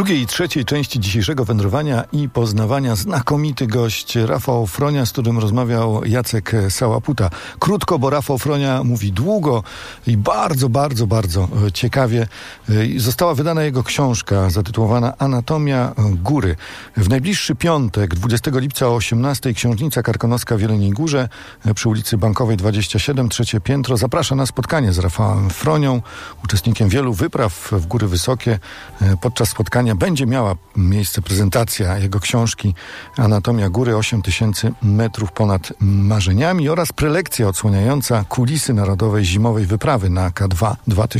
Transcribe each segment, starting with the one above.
drugiej i trzeciej części dzisiejszego wędrowania i poznawania znakomity gość Rafał Fronia, z którym rozmawiał Jacek Sałaputa. Krótko, bo Rafał Fronia mówi długo i bardzo, bardzo, bardzo ciekawie. Została wydana jego książka zatytułowana Anatomia Góry. W najbliższy piątek, 20 lipca o 18:00 Książnica Karkonoska w Jeleniej Górze przy ulicy Bankowej 27, trzecie piętro. Zaprasza na spotkanie z Rafałem Fronią, uczestnikiem wielu wypraw w góry wysokie. Podczas spotkania będzie miała miejsce prezentacja jego książki Anatomia Góry, 8000 metrów ponad marzeniami oraz prelekcja odsłaniająca kulisy narodowej zimowej wyprawy na K2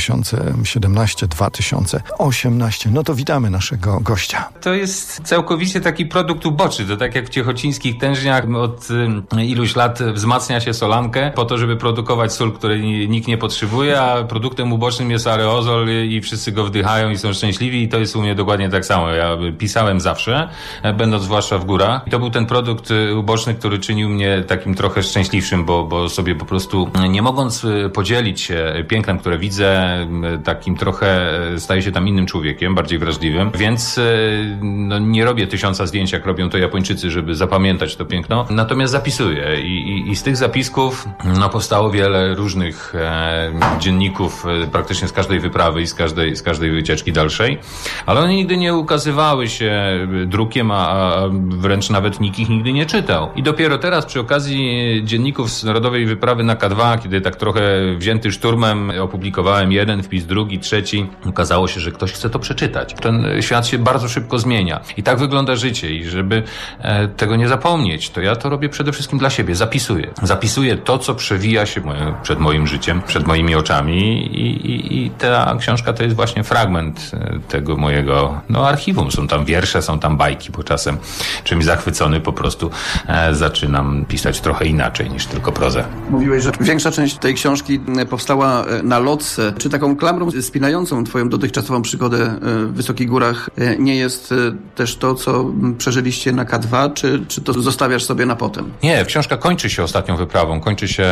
2017-2018. No to witamy naszego gościa. To jest całkowicie taki produkt uboczny. To tak jak w ciechocińskich tężniach od iluś lat wzmacnia się solankę po to, żeby produkować sól, której nikt nie potrzebuje, a produktem ubocznym jest aerozol i wszyscy go wdychają i są szczęśliwi i to jest u mnie dokładnie tak samo. Ja pisałem zawsze, będąc zwłaszcza w górach. I to był ten produkt uboczny, który czynił mnie takim trochę szczęśliwszym, bo sobie po prostu nie mogąc podzielić się pięknem, które widzę, takim trochę staję się tam innym człowiekiem, bardziej wrażliwym, więc no, nie robię 1000 zdjęć, jak robią to Japończycy, żeby zapamiętać to piękno, natomiast zapisuję i z tych zapisków no, powstało wiele różnych dzienników praktycznie z każdej wyprawy i z każdej wycieczki dalszej, ale one nigdy nie ukazywały się drukiem, a wręcz nawet nikt ich nigdy nie czytał. I dopiero teraz przy okazji dzienników z Narodowej Wyprawy na K2, kiedy tak trochę wzięty szturmem opublikowałem jeden wpis, drugi, trzeci, okazało się, że ktoś chce to przeczytać. Ten świat się bardzo szybko zmienia. I tak wygląda życie. I żeby tego nie zapomnieć, to ja to robię przede wszystkim dla siebie. Zapisuję to, co przewija się przed moim życiem, przed moimi oczami i ta książka to jest właśnie fragment tego mojego archiwum. Są tam wiersze, są tam bajki, bo czasem czymś zachwycony po prostu zaczynam pisać trochę inaczej niż tylko prozę. Mówiłeś, że większa część tej książki powstała na lotce. Czy taką klamrą spinającą twoją dotychczasową przygodę w wysokich górach nie jest też to, co przeżyliście na K2, czy to zostawiasz sobie na potem? Nie, książka kończy się ostatnią wyprawą, kończy się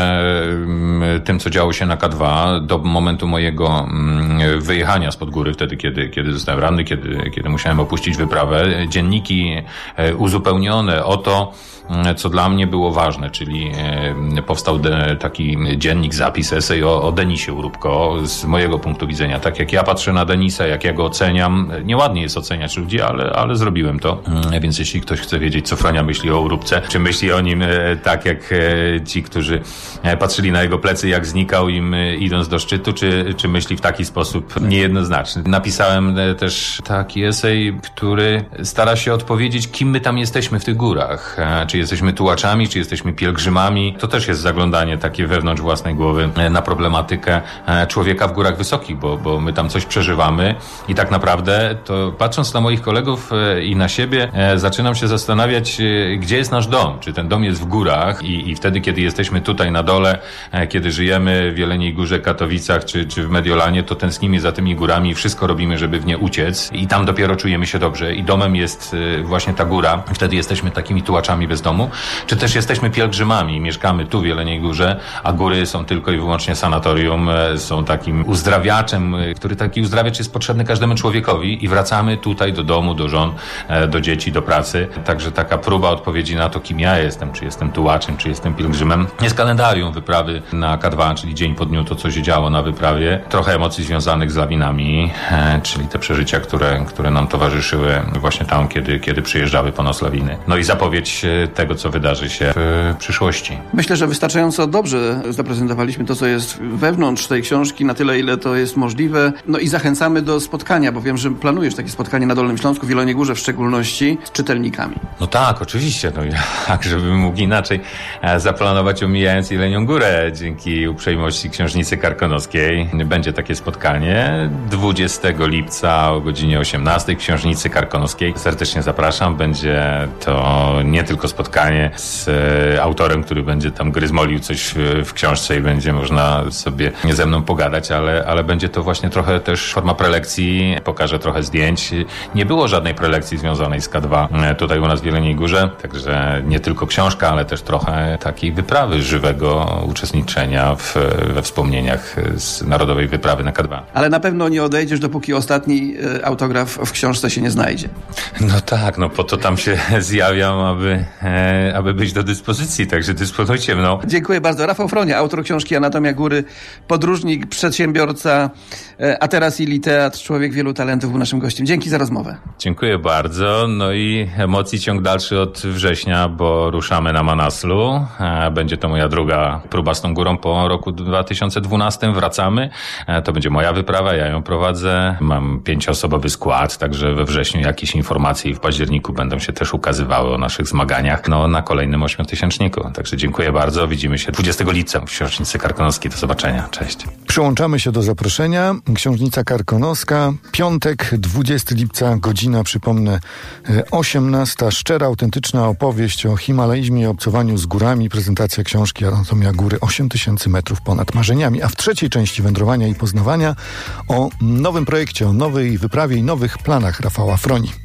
tym, co działo się na K2 do momentu mojego wyjechania spod góry, wtedy, kiedy zostałem ranny, kiedy musiałem opuścić wyprawę. Dzienniki uzupełnione o to, co dla mnie było ważne, czyli powstał taki dziennik, zapis, esej o Denisie Urubko z mojego punktu widzenia. Tak jak ja patrzę na Denisa, jak ja go oceniam, nieładnie jest oceniać ludzi, ale zrobiłem to. Więc jeśli ktoś chce wiedzieć, co Fronia myśli o Urubce, czy myśli o nim tak jak ci, którzy patrzyli na jego plecy, jak znikał im idąc do szczytu, czy myśli w taki sposób niejednoznaczny. Napisałem też taki esej, który stara się odpowiedzieć, kim my tam jesteśmy w tych górach. Czy jesteśmy tułaczami, czy jesteśmy pielgrzymami. To też jest zaglądanie takie wewnątrz własnej głowy na problematykę człowieka w górach wysokich, bo my tam coś przeżywamy i tak naprawdę to patrząc na moich kolegów i na siebie zaczynam się zastanawiać, gdzie jest nasz dom. Czy ten dom jest w górach i wtedy, kiedy jesteśmy tutaj na dole, kiedy żyjemy w Jeleniej Górze, Katowicach czy w Mediolanie, to tęsknimy za tymi górami i wszystko robimy, żeby w nie uciec i tam dopiero czujemy się dobrze i domem jest właśnie ta góra. Wtedy jesteśmy takimi tułaczami bez domu. Czy też jesteśmy pielgrzymami, mieszkamy tu w Jeleniej Górze, a góry są tylko i wyłącznie sanatorium, są takim uzdrawiaczem, który taki uzdrawiacz jest potrzebny każdemu człowiekowi i wracamy tutaj do domu, do żon, do dzieci, do pracy. Także taka próba odpowiedzi na to, kim ja jestem, czy jestem tułaczem, czy jestem pielgrzymem. Jest kalendarium wyprawy na K2, czyli dzień po dniu to, co się działo na wyprawie. Trochę emocji związanych z lawinami, czyli te przeżycia, które nam towarzyszyły właśnie tam, kiedy przyjeżdżały po nas lawiny. No i zapowiedź tego, co wydarzy się w przyszłości. Myślę, że wystarczająco dobrze zaprezentowaliśmy to, co jest wewnątrz tej książki, na tyle, ile to jest możliwe. No i zachęcamy do spotkania, bo wiem, że planujesz takie spotkanie na Dolnym Śląsku, w Jeleniej Górze w szczególności, z czytelnikami. No tak, oczywiście. No jak żebym mógł inaczej zaplanować, omijając Jelenią Górę, dzięki uprzejmości Książnicy Karkonoskiej. Będzie takie spotkanie 20 lipca o godzinie 18 w Książnicy Karkonoskiej. Serdecznie zapraszam. Będzie to nie tylko spotkanie z autorem, który będzie tam gryzmolił coś w książce i będzie można sobie ze mną pogadać, ale będzie to właśnie trochę też forma prelekcji. Pokażę trochę zdjęć. Nie było żadnej prelekcji związanej z K2 tutaj u nas w Jeleniej Górze, także nie tylko książka, ale też trochę takiej wyprawy, żywego uczestniczenia we wspomnieniach z Narodowej Wyprawy na K2. Ale na pewno nie odejdziesz, dopóki ostatni autograf autograf w książce się nie znajdzie. No tak, po to tam się zjawiam, aby być do dyspozycji, także dysponujcie mną. Dziękuję bardzo. Rafał Fronia, autor książki Anatomia Góry, podróżnik, przedsiębiorca, a teraz i literat, człowiek wielu talentów, był naszym gościem. Dzięki za rozmowę. Dziękuję bardzo. No i emocji ciąg dalszy od września, bo ruszamy na Manaslu. Będzie to moja druga próba z tą górą po roku 2012. Wracamy. To będzie moja wyprawa, ja ją prowadzę. Mam 5-osobowy skład, także we wrześniu jakieś informacje i w październiku będą się też ukazywały o naszych zmaganiach na kolejnym 8-tysięczniku. Także dziękuję bardzo. Widzimy się 20 lipca w Książnicy Karkonoskiej. Do zobaczenia. Cześć. Przyłączamy się do zaproszenia. Książnica Karkonoska, piątek, 20 lipca, godzina, przypomnę, 18. Szczera, autentyczna opowieść o himalaizmie i obcowaniu z górami. Prezentacja książki Anatomia Góry, 8000 metrów ponad marzeniami. A w trzeciej części wędrowania i poznawania o nowym projekcie, o nowej wyprawie i nowych planach Rafała Froni.